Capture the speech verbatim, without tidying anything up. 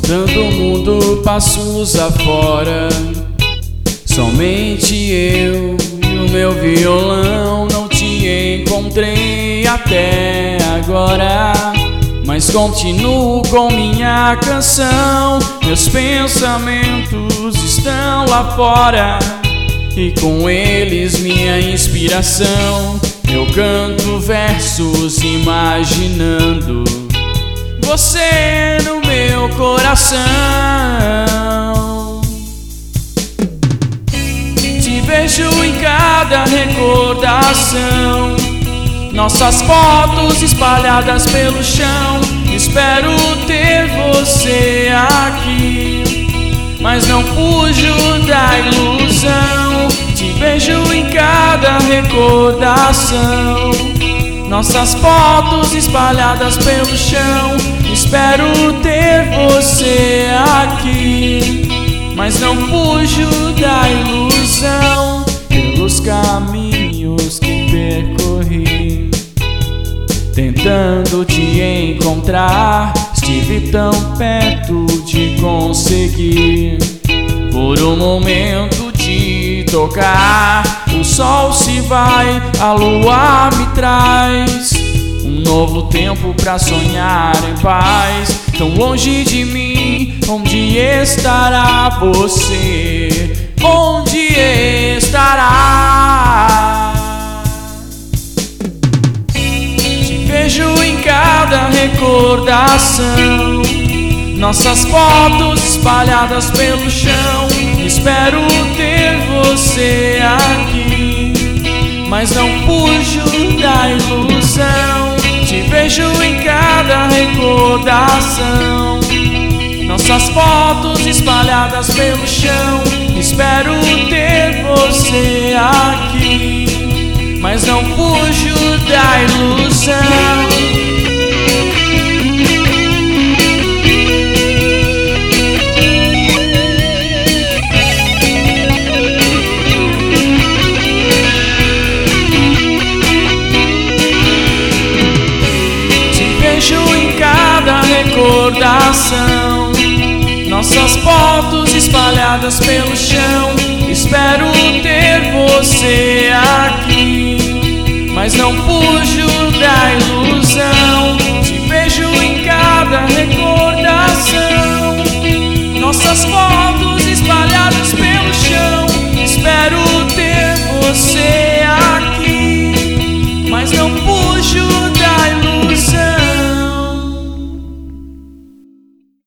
Rodando o mundo, passos afora, somente eu e o meu violão. Não te encontrei até agora, mas continuo com minha canção. Meus pensamentos estão lá fora e com eles minha inspiração. Eu canto versos imaginando você no meu coração. Te vejo em cada recordação, nossas fotos espalhadas pelo chão. Espero ter você aqui, mas não fujo da ilusão. Te vejo em cada recordação, nossas fotos espalhadas pelo chão. Espero ter você aqui, mas não fujo da ilusão. Pelos caminhos que percorri, tentando te encontrar, estive tão perto de conseguir. Por um momento te tocar, o sol se vai, a lua me traz um novo tempo pra sonhar em paz. Tão longe de mim, onde estará você? Onde estará? Te vejo em cada recordação, nossas fotos espalhadas pelo chão. Espero ter você aqui, mas não fujo da ilusão. Te vejo em cada recordação, nossas fotos espalhadas pelo chão. Espero ter você aqui, mas não fujo da ilusão. Recordação, nossas fotos espalhadas pelo chão. Espero ter você aqui, mas não fujo da ilusão. Te vejo em cada recordação, nossas fotos espalhadas pelo